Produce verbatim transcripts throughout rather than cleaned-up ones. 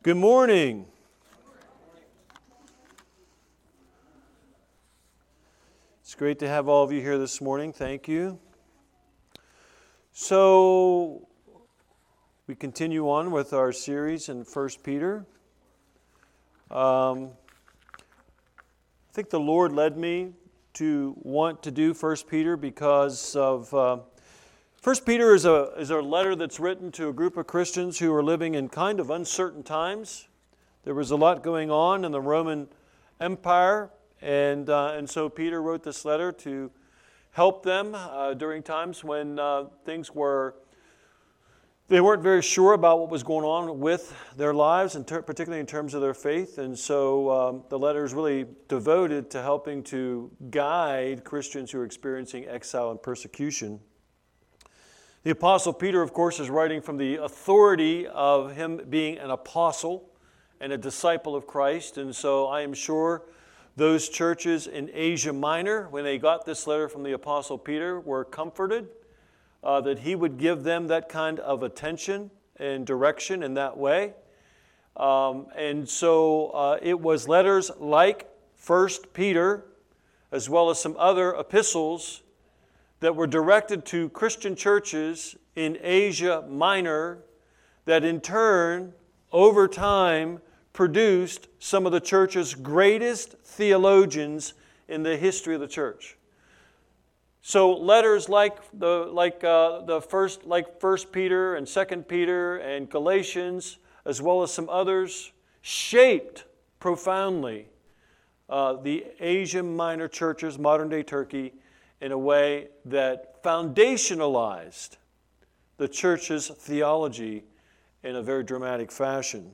Good morning. It's great to have all of you here this morning. Thank you. So, we continue on with our series in First Peter. Um, I think the Lord led me to want to do First Peter because of uh, First Peter is a is a letter that's written to a group of Christians who are living in kind of uncertain times. There was a lot going on in the Roman Empire, and uh, and so Peter wrote this letter to help them uh, during times when uh, things were they weren't very sure about what was going on with their lives, and ter- particularly in terms of their faith. And so um, the letter is really devoted to helping to guide Christians who are experiencing exile and persecution. The Apostle Peter, of course, is writing from the authority of him being an apostle and a disciple of Christ. And so I am sure those churches in Asia Minor, when they got this letter from the Apostle Peter, were comforted uh, that he would give them that kind of attention and direction in that way. Um, and so uh, it was letters like First Peter, as well as some other epistles that were directed to Christian churches in Asia Minor that in turn, over time, produced some of the church's greatest theologians in the history of the church. So letters like the like uh, the first like First Peter and Second Peter and Galatians, as well as some others, shaped profoundly uh, the Asia Minor churches, modern-day Turkey, in a way that foundationalized the church's theology in a very dramatic fashion.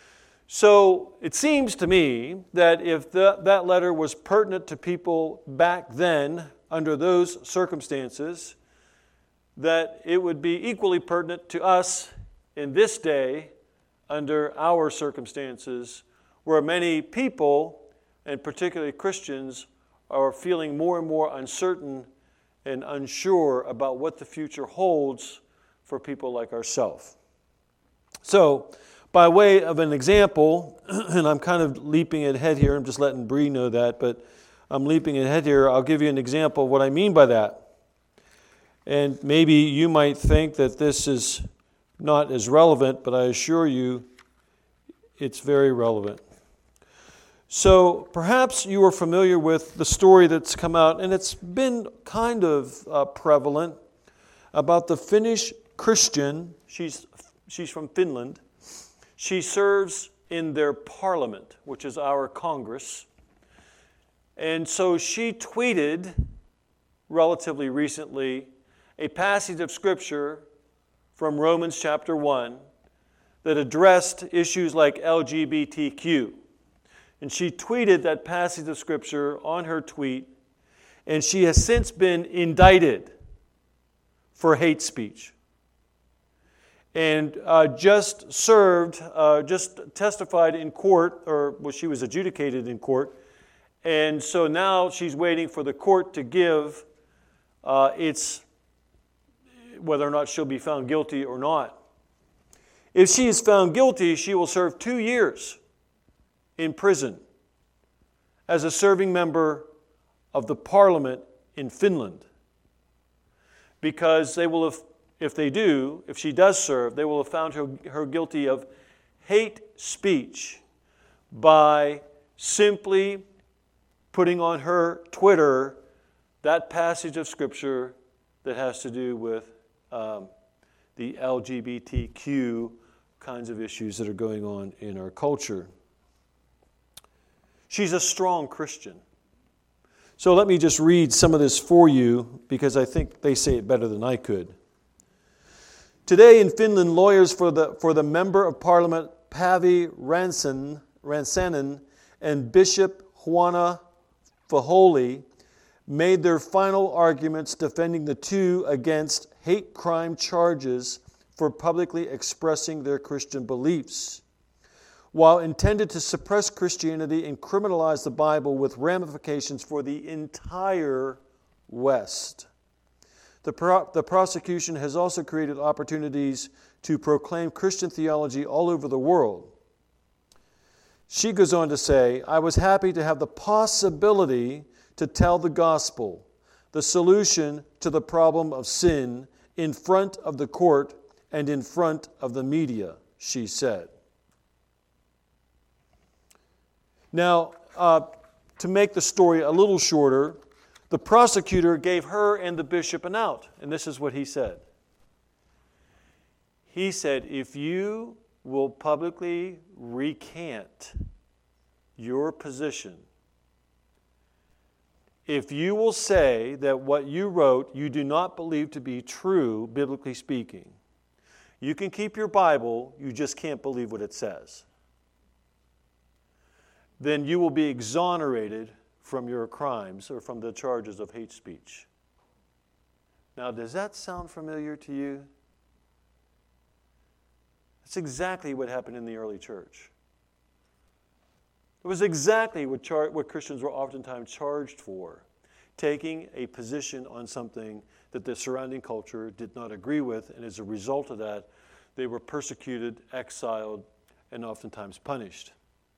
So it seems to me that if the, that letter was pertinent to people back then under those circumstances, that it would be equally pertinent to us in this day under our circumstances, where many people, and particularly Christians, are feeling more and more uncertain and unsure about what the future holds for people like ourselves. So, by way of an example, and I'm kind of leaping ahead here, I'm just letting Bree know that, but I'm leaping ahead here, I'll give you an example of what I mean by that. And maybe you might think that this is not as relevant, but I assure you it's very relevant. So perhaps you are familiar with the story that's come out, and it's been kind of uh, prevalent, about the Finnish Christian. She's she's from Finland. She serves in their parliament, which is our Congress. And so she tweeted relatively recently a passage of Scripture from Romans chapter one that addressed issues like L G B T Q. And she tweeted that passage of Scripture on her tweet, and she has since been indicted for hate speech. And uh, just served, uh, just testified in court, or well, she was adjudicated in court. And so now she's waiting for the court to give uh, its, whether or not she'll be found guilty or not. If she is found guilty, she will serve two years in prison as a serving member of the parliament in Finland. Because they will have, if they do, if she does serve, they will have found her, her guilty of hate speech by simply putting on her Twitter that passage of Scripture that has to do with um, the L G B T Q kinds of issues that are going on in our culture. She's a strong Christian. So let me just read some of this for you, because I think they say it better than I could. Today in Finland, lawyers for the for the Member of Parliament Päivi Ransanen, Ransanen and Bishop Juana Faholi made their final arguments defending the two against hate crime charges for publicly expressing their Christian beliefs. While intended to suppress Christianity and criminalize the Bible with ramifications for the entire West. The, pro- the prosecution has also created opportunities to proclaim Christian theology all over the world. she goes on to say, I was happy to have the possibility to tell the gospel, the solution to the problem of sin, in front of the court and in front of the media, she said. Now, uh, to make the story a little shorter, the prosecutor gave her and the bishop an out, and this is what he said. He said, if you will publicly recant your position, if you will say that what you wrote you do not believe to be true, biblically speaking, you can keep your Bible, you just can't believe what it says. Then you will be exonerated from your crimes or from the charges of hate speech. Now, does that sound familiar to you? That's exactly what happened in the early church. It was exactly what, char- what Christians were oftentimes charged for, taking a position on something that the surrounding culture did not agree with, and as a result of that, they were persecuted, exiled, and oftentimes punished.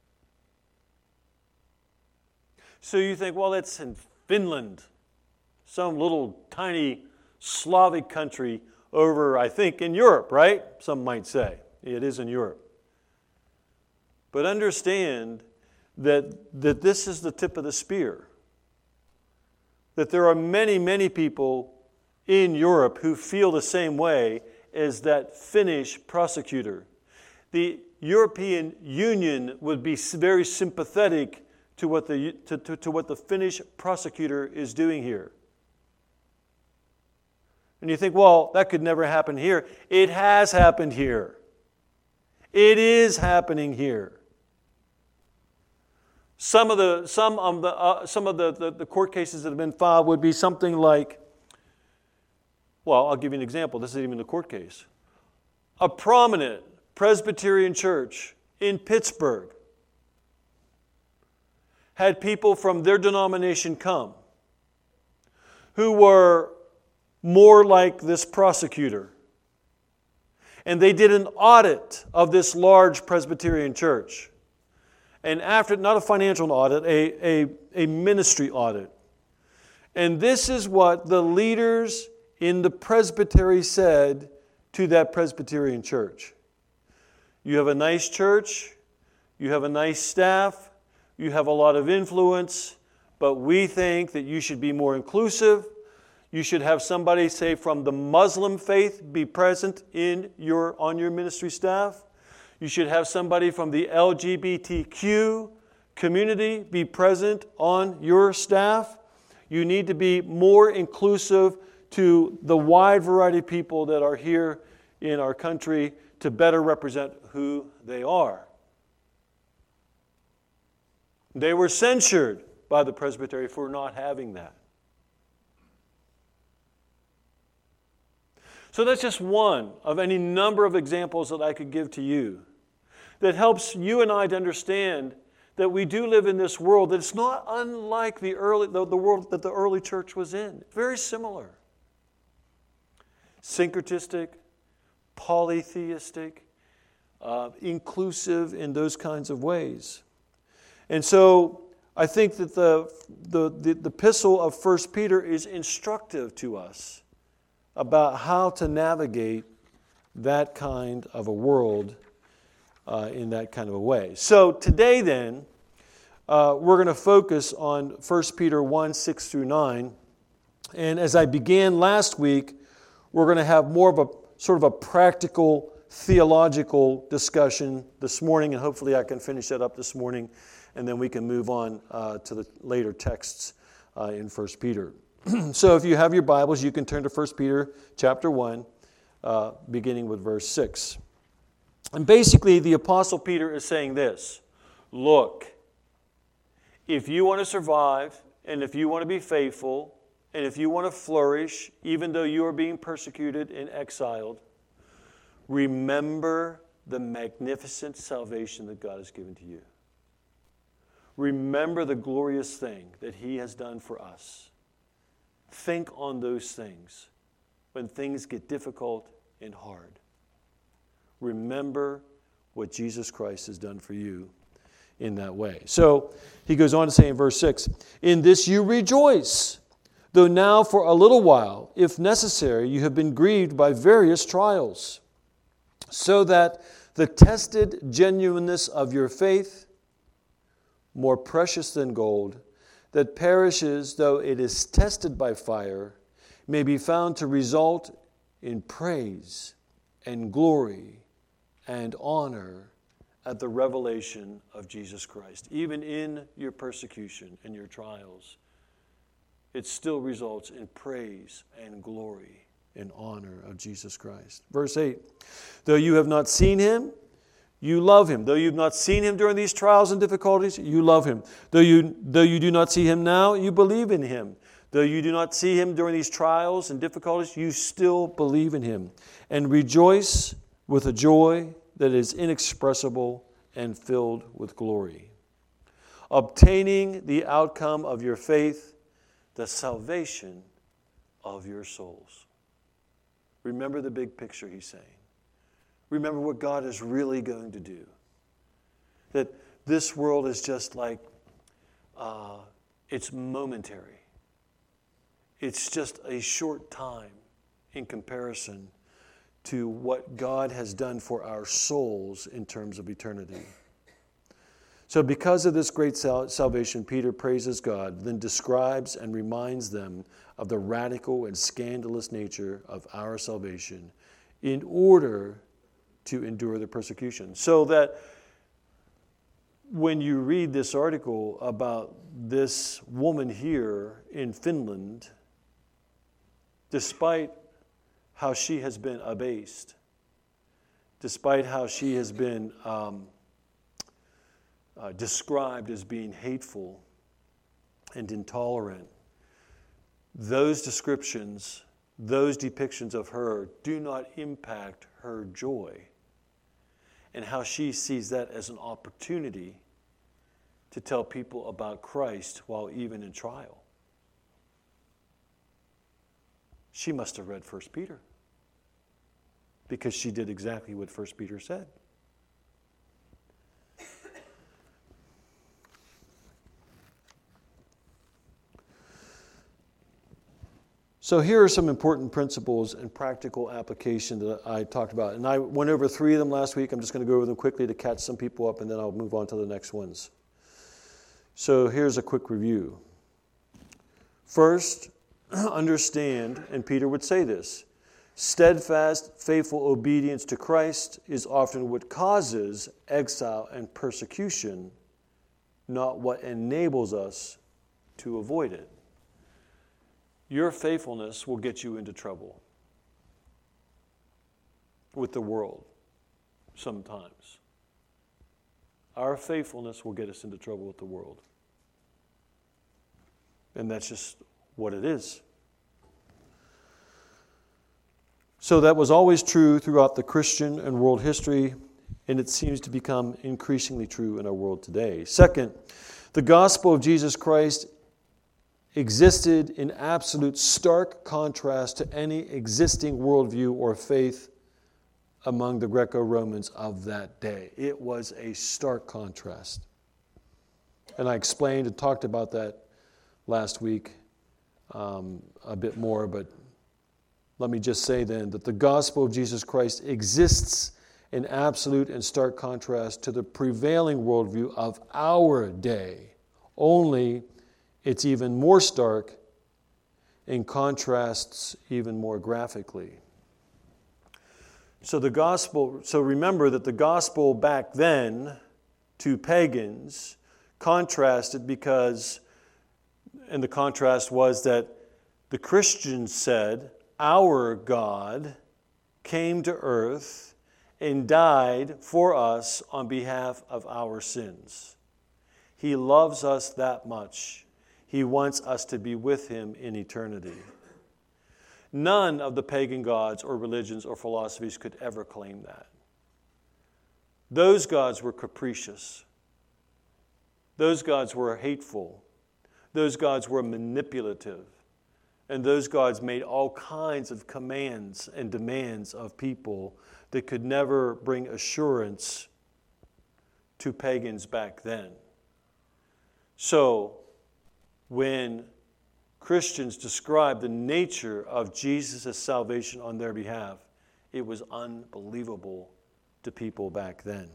So you think, well, it's in Finland, some little tiny Slavic country over, I think, in Europe, right? Some might say. It is in Europe. But understand that, that this is the tip of the spear. That there are many, many people in Europe who feel the same way as that Finnish prosecutor. The European Union would be very sympathetic to what the, to, to, to what the Finnish prosecutor is doing here. And you think, well, that could never happen here. It has happened here. It is happening here. Some of the some of the uh, some of the, the, the court cases that have been filed would be something like, well, I'll give you an example. This isn't even a court case. A prominent Presbyterian church in Pittsburgh had people from their denomination come who were more like this prosecutor. And they did an audit of this large Presbyterian church. And after, not a financial audit, a, a, a ministry audit. And this is what the leaders in the presbytery said to that Presbyterian church. You have a nice church, you have a nice staff, you have a lot of influence, but we think that you should be more inclusive. You should have somebody, say, from the Muslim faith be present in your, on your ministry staff. You should have somebody from the L G B T Q community be present on your staff. You need to be more inclusive to the wide variety of people that are here in our country to better represent who they are. They were censured by the presbytery for not having that. So that's just one of any number of examples that I could give to you that helps you and I to understand that we do live in this world that it's not unlike the early the, the world that the early church was in. Very similar. Syncretistic, polytheistic, uh, inclusive in those kinds of ways. And so I think that the, the, the, the epistle of First Peter is instructive to us about how to navigate that kind of a world uh, in that kind of a way. So today then, uh, we're going to focus on First Peter one, six through nine. And as I began last week, we're going to have more of a sort of a practical theological discussion this morning, and hopefully I can finish that up this morning, and then we can move on uh, to the later texts uh, in First Peter. So if you have your Bibles, you can turn to First Peter chapter one, uh, beginning with verse six. And basically, the Apostle Peter is saying this: look, if you want to survive, and if you want to be faithful, and if you want to flourish, even though you are being persecuted and exiled, remember the magnificent salvation that God has given to you. Remember the glorious thing that He has done for us. Think on those things when things get difficult and hard. Remember what Jesus Christ has done for you. in that way. So he goes on to say in verse six, in this you rejoice, though now for a little while, if necessary, you have been grieved by various trials, so that the tested genuineness of your faith, more precious than gold, that perishes though it is tested by fire, may be found to result in praise and glory and honor at the revelation of Jesus Christ. Even in your persecution and your trials, it still results in praise and glory and honor of Jesus Christ. Verse eight, though you have not seen him, you love him. Though you've not seen him during these trials and difficulties, you love him. Though you, though you do not see him now, you believe in him. Though you do not see him during these trials and difficulties, you still believe in him and rejoice with a joy that is inexpressible and filled with glory, obtaining the outcome of your faith, the salvation of your souls. Remember the big picture he's saying. Remember what God is really going to do. That this world is just like, uh, it's momentary. It's just a short time in comparison to what God has done for our souls in terms of eternity. So because of this great sal- salvation, Peter praises God, then describes and reminds them of the radical and scandalous nature of our salvation in order to endure the persecution. So that when you read this article about this woman here in Finland, despite how she has been abased, despite how she has been um, uh, described as being hateful and intolerant, those descriptions, those depictions of her do not impact her joy and how she sees that as an opportunity to tell people about Christ while even in trial. She must have read First Peter because she did exactly what First Peter said. So here are some important principles and practical application that I talked about. And I went over three of them last week. I'm just going to go over them quickly to catch some people up, and then I'll move on to the next ones. So here's a quick review. First, understand, and Peter would say this, steadfast, faithful obedience to Christ is often what causes exile and persecution, not what enables us to avoid it. Your faithfulness will get you into trouble with the world sometimes. Our faithfulness will get us into trouble with the world. And that's just what it is. So that was always true throughout the Christian and world history, and it seems to become increasingly true in our world today. Second, the gospel of Jesus Christ existed in absolute stark contrast to any existing worldview or faith among the Greco-Romans of that day. It was a stark contrast. And I explained and talked about that last week um, a bit more, but let me just say then that the gospel of Jesus Christ exists in absolute and stark contrast to the prevailing worldview of our day. Only it's even more stark and contrasts even more graphically. So the gospel, so remember that the gospel back then to pagans contrasted because, and the contrast was that the Christians said, our God came to earth and died for us on behalf of our sins. He loves us that much. He wants us to be with him in eternity. None of the pagan gods or religions or philosophies could ever claim that. Those gods were capricious. Those gods were hateful. Those gods were manipulative. And those gods made all kinds of commands and demands of people that could never bring assurance to pagans back then. So, when Christians described the nature of Jesus' salvation on their behalf, it was unbelievable to people back then.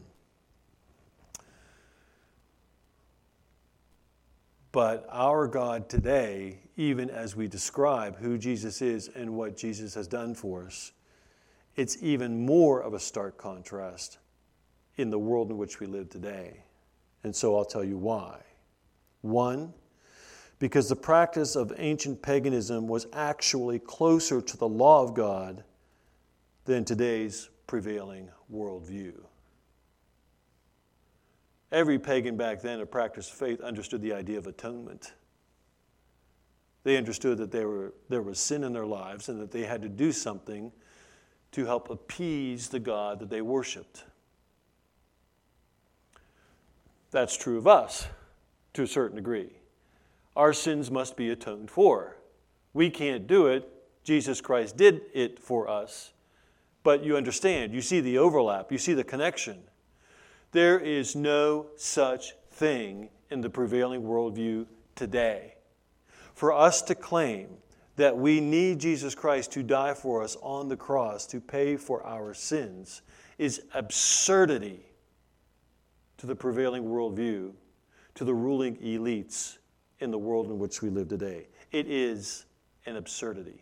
But our God today, even as we describe who Jesus is and what Jesus has done for us, it's even more of a stark contrast in the world in which we live today. And so I'll tell you why. One, because the practice of ancient paganism was actually closer to the law of God than today's prevailing worldview. Every pagan back then who practiced faith understood the idea of atonement. They understood that there were, there was sin in their lives and that they had to do something to help appease the God that they worshiped. That's true of us to a certain degree. Our sins must be atoned for. We can't do it. Jesus Christ did it for us. But you understand, you see the overlap, you see the connection. There is no such thing in the prevailing worldview today. For us to claim that we need Jesus Christ to die for us on the cross to pay for our sins is absurdity to the prevailing worldview, to the ruling elites in the world in which we live today. It is an absurdity.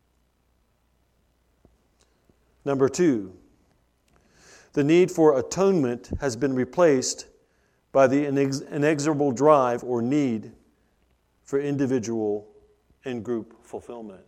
Number two, the need for atonement has been replaced by the inex- inexorable drive or need for individual and group fulfillment.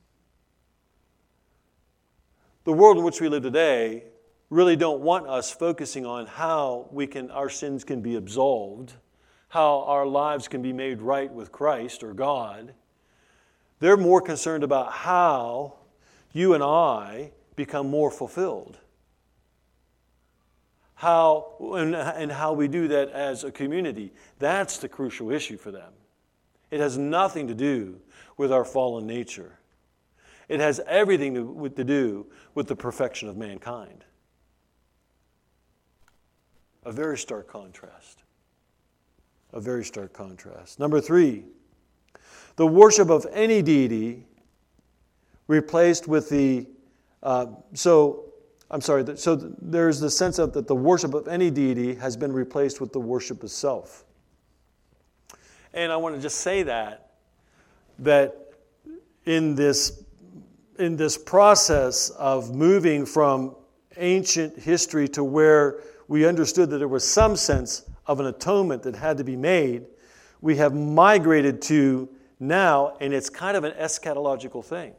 The world in which we live today really don't want us focusing on how we can, our sins can be absolved, how our lives can be made right with Christ or God. They're more concerned about how you and I become more fulfilled. How and, and how we do that as a community. That's the crucial issue for them. It has nothing to do with our fallen nature. It has everything to, to do with the perfection of mankind. A very stark contrast. A very stark contrast. Number three, the worship of any deity replaced with the, uh, so, I'm sorry, so there's the sense of that the worship of any deity has been replaced with the worship of self. And I want to just say that, that in this, in this process of moving from ancient history to where we understood that there was some sense of an atonement that had to be made, we have migrated to now, and it's kind of an eschatological thing.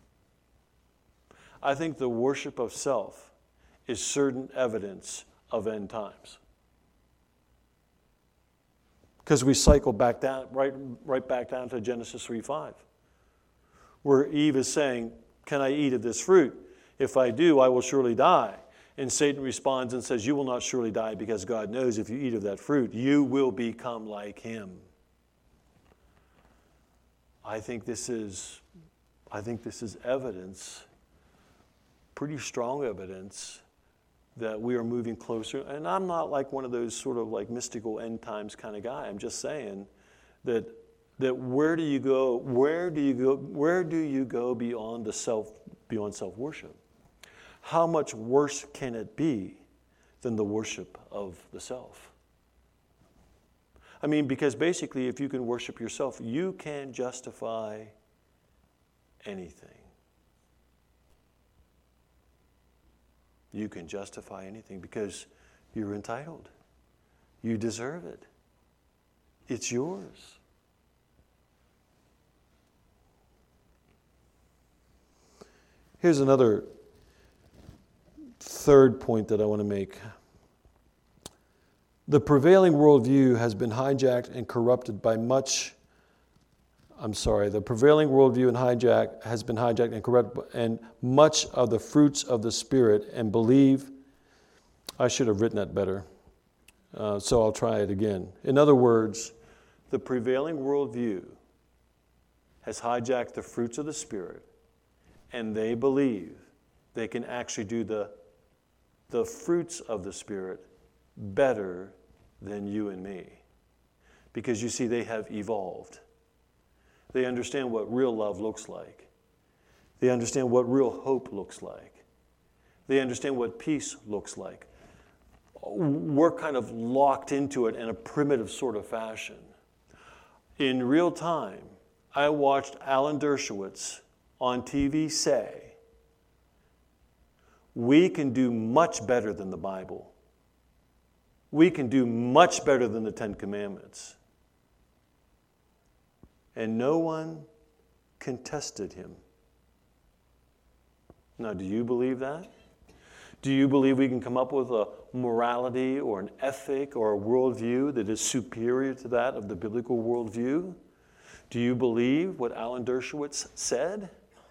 I think the worship of self is certain evidence of end times. Because we cycle back down, right, right back down to Genesis three five, where Eve is saying, "Can I eat of this fruit? If I do, I will surely die." And Satan responds and says, "You will not surely die, because God knows if you eat of that fruit, you will become like him." I think this is, I think this is evidence, pretty strong evidence, that we are moving closer. And I'm not like one of those sort of like mystical end times kind of guy. I'm just saying that that where do you go? Where do you go? Where do you go beyond the self, beyond self-worship? How much worse can it be than the worship of the self? I mean, because basically, if you can worship yourself, you can justify anything. You can justify anything because you're entitled. You deserve it. It's yours. Here's another third point that I want to make. The prevailing worldview has been hijacked and corrupted by much, I'm sorry, the prevailing worldview and hijack has been hijacked and corrupted, and much of the fruits of the Spirit, and believe, I should have written that better, uh, so I'll try it again. In other words, the prevailing worldview has hijacked the fruits of the Spirit, and they believe they can actually do the, the fruits of the Spirit better than you and me. Because you see, they have evolved. They understand what real love looks like. They understand what real hope looks like. They understand what peace looks like. We're kind of locked into it in a primitive sort of fashion. In real time, I watched Alan Dershowitz on T V say, we can do much better than the Bible. We can do much better than the Ten Commandments. And no one contested him. Now, do you believe that? Do you believe we can come up with a morality or an ethic or a worldview that is superior to that of the biblical worldview? Do you believe what Alan Dershowitz said?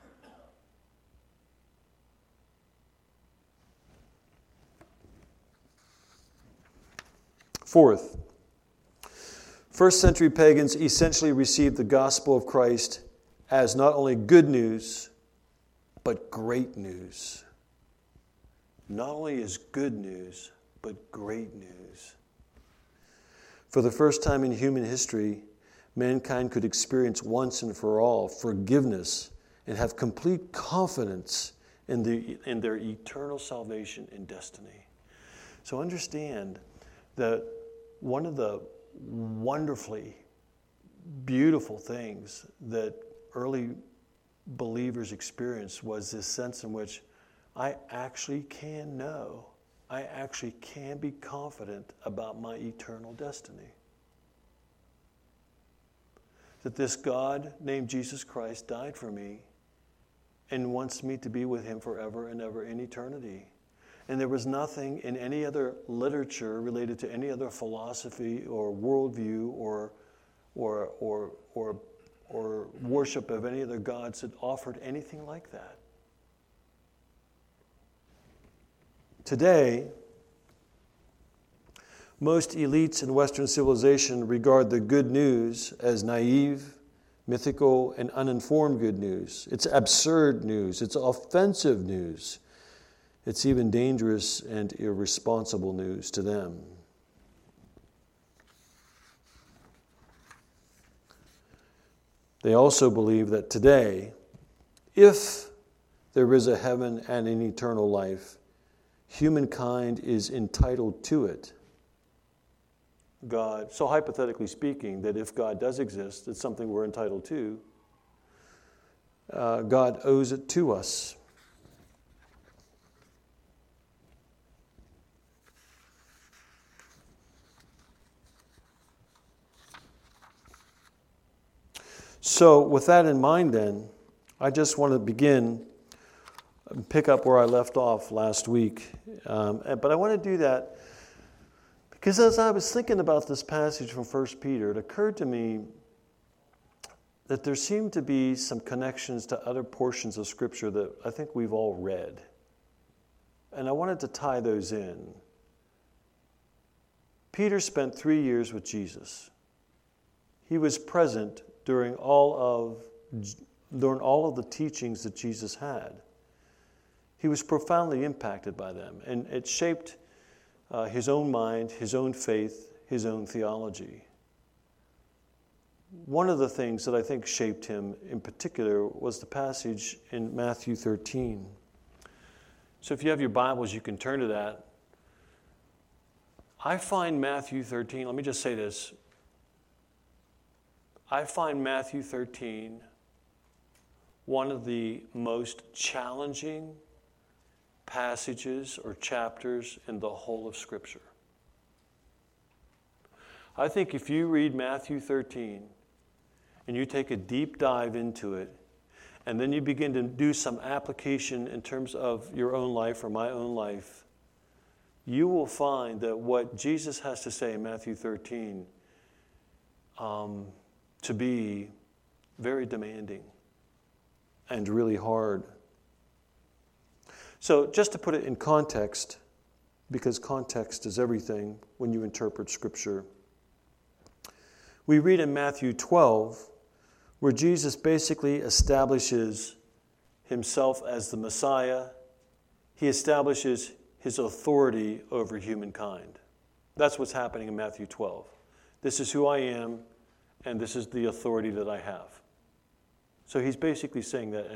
Fourth, first century pagans essentially received the gospel of Christ as not only good news, but great news. Not only as good news, but great news. For the first time in human history, mankind could experience once and for all forgiveness and have complete confidence in, the, in their eternal salvation and destiny. So understand that one of the wonderfully beautiful things that early believers experienced was this sense in which I actually can know, I actually can be confident about my eternal destiny. That this God named Jesus Christ died for me and wants me to be with him forever and ever in eternity. And there was nothing in any other literature related to any other philosophy or worldview or, or, or, or, or worship of any other gods that offered anything like that. Today, most elites in Western civilization regard the good news as naive, mythical, and uninformed good news. It's absurd news. It's offensive news. It's even dangerous and irresponsible news to them. They also believe that today, if there is a heaven and an eternal life, humankind is entitled to it. God, so hypothetically speaking, that if God does exist, it's something we're entitled to, uh, God owes it to us. So with that in mind then, I just want to begin and pick up where I left off last week. Um, but I want to do that because as I was thinking about this passage from First Peter, it occurred to me that there seemed to be some connections to other portions of Scripture that I think we've all read. And I wanted to tie those in. Peter spent three years with Jesus. He was present during all of during all of the teachings that Jesus had. He was profoundly impacted by them, and it shaped uh, his own mind, his own faith, his own theology. One of the things that I think shaped him in particular was the passage in Matthew thirteen. So if you have your Bibles, you can turn to that. I find Matthew thirteen, let me just say this. I find Matthew thirteen one of the most challenging passages or chapters in the whole of Scripture. I think if you read Matthew thirteen and you take a deep dive into it, and then you begin to do some application in terms of your own life or my own life, you will find that what Jesus has to say in Matthew thirteen um, to be very demanding and really hard. So just to put it in context, because context is everything when you interpret Scripture, we read in Matthew twelve where Jesus basically establishes himself as the Messiah. He establishes his authority over humankind. That's what's happening in Matthew twelve. This is who I am, and this is the authority that I have. So he's basically saying that